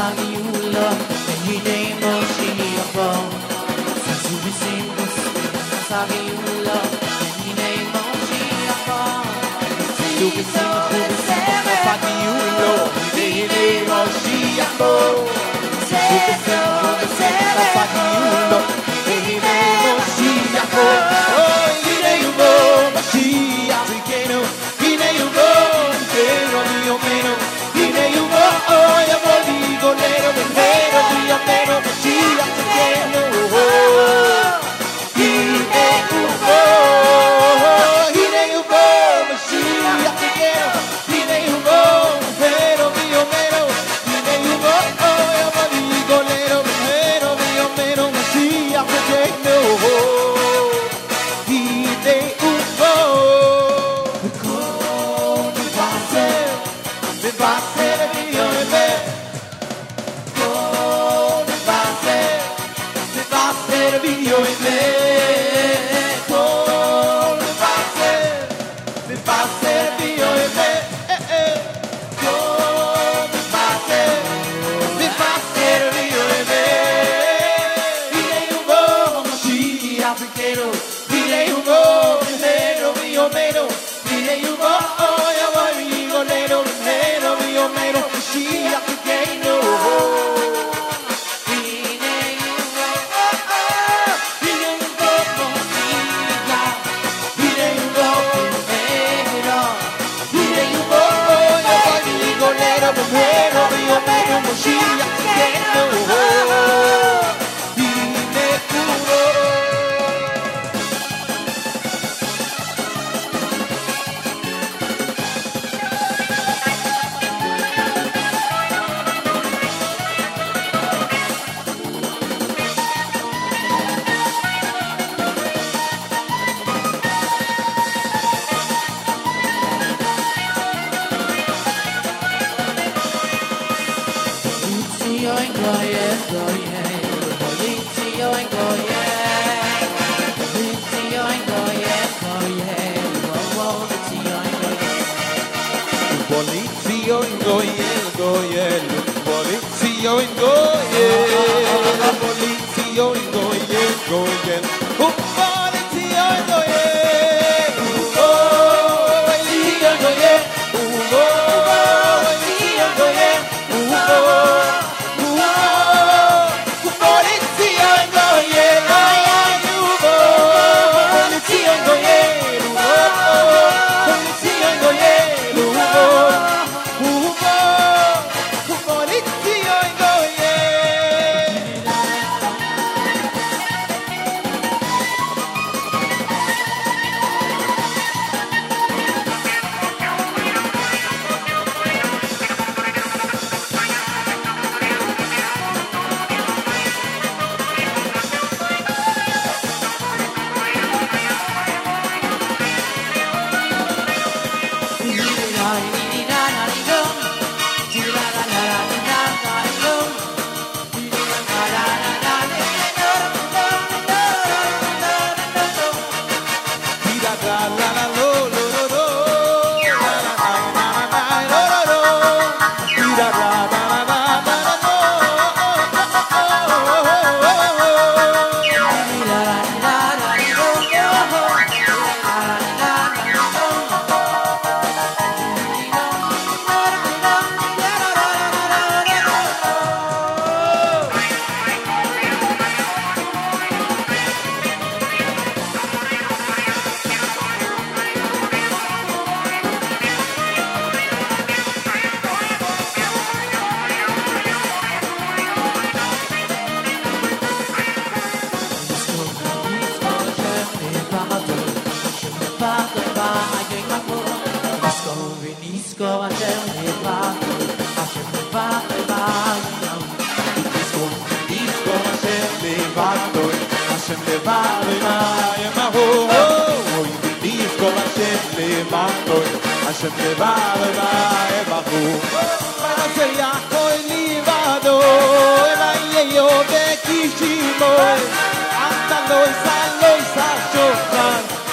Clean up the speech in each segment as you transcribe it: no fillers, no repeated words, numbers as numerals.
사기울러 내일의 모시어보 사수비 심부스 사기울러 내일의 모시어보 사수비 심부스 사기울러 내일의 모시어보 사수비 심부스 사기울러 내일의 모시어보 이래요 모시야 지게노 이래요 pero Dio meno 이래요 야 버리고 내려 pero Dio meno 모시야 지게노 이래요 모시야 지게노 이래요 pero Dio meno 이래요 야 버리고 내려 pero Dio meno 모시야 지게노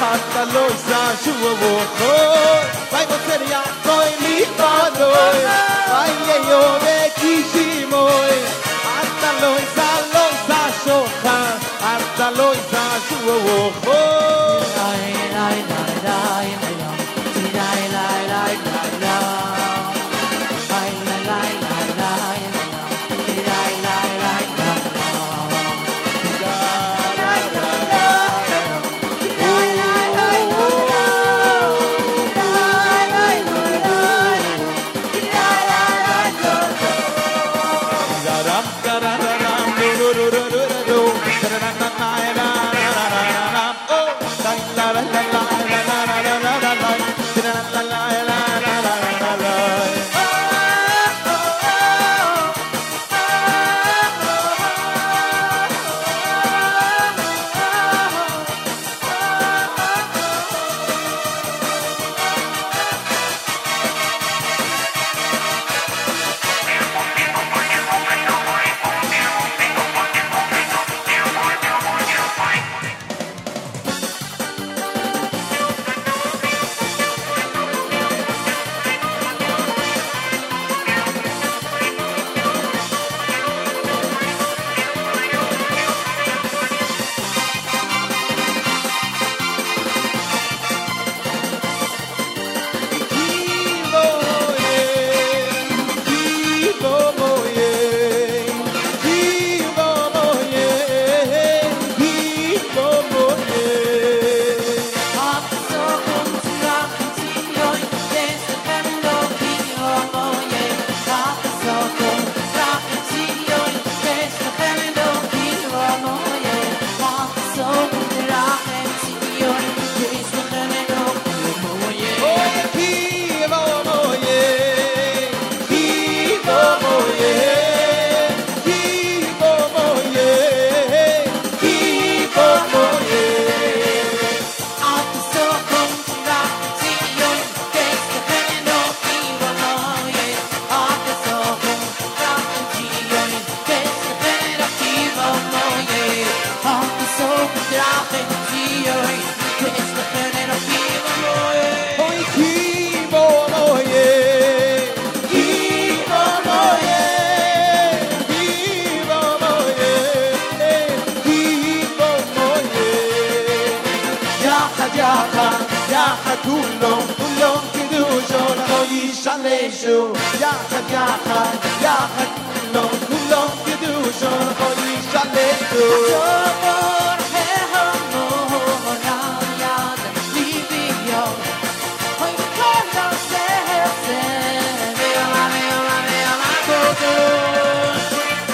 hasta lo isa shuvo vai moter ya koi li padoi vai yo de kishimoi hasta lo isa shocha hasta lo isa shuvo lai lai lai lai lai lai lai lai כולם קדושות לא ישלשו יחד יחד יחד כולם קדושות לא ישלשו המור המור על יד ליבי יום אוי כל נושא זה ויאללה ויאללה ויאללה קודש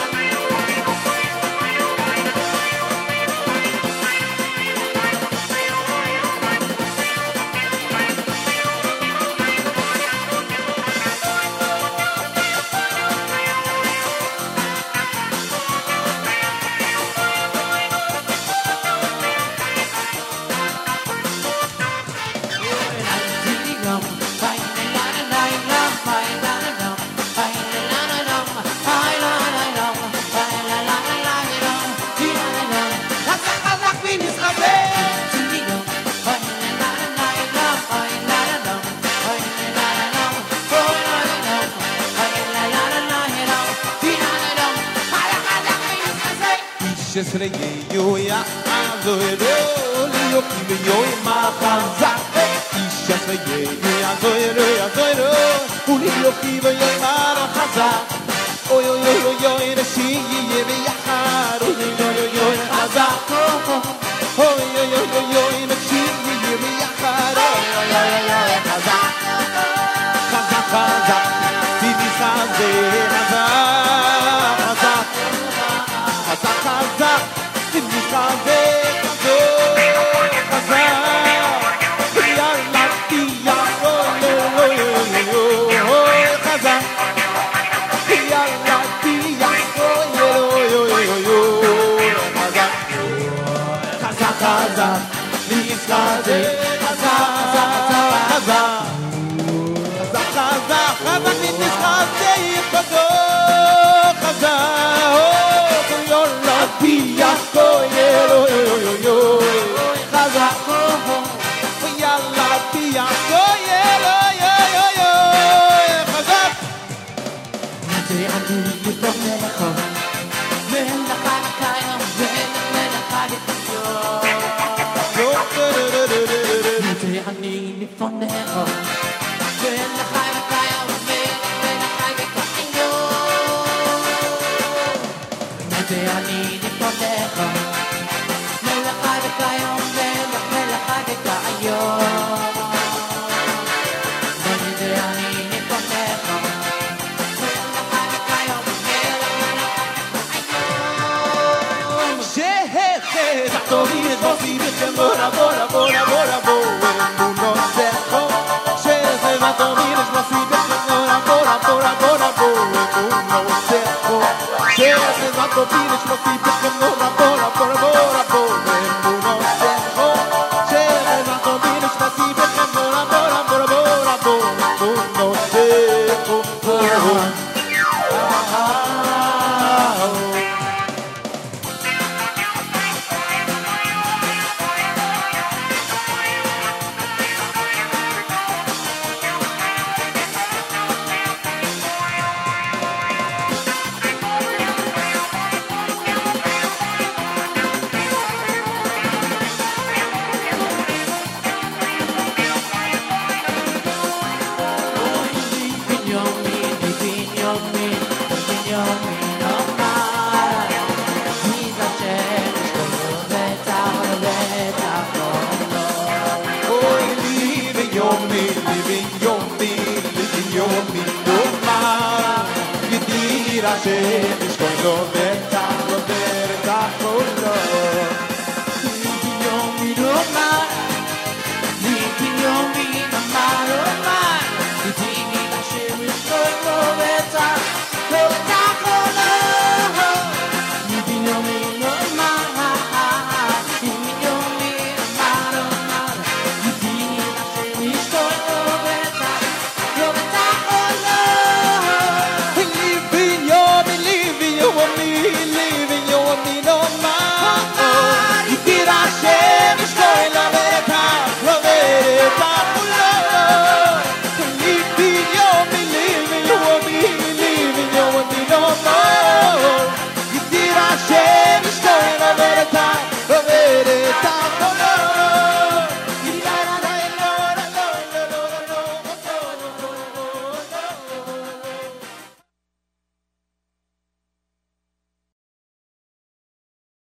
Yo ya azoero lo que yo ma kanza isha ye ya azoero azoero uli lo que yo ma kanza oy oy oy oy oy de si ye be ya haro oy oy oy kanza oy oy oy oy oy de si ye be ya haro oy oy oy kanza kanza kanza si ni kanze kanza kanza kanza kanza Kaza, kaza, kaza, ya la tia, kaza, ya la tia, kaza, kaza, kaza, kaza, kaza, Hashem is going to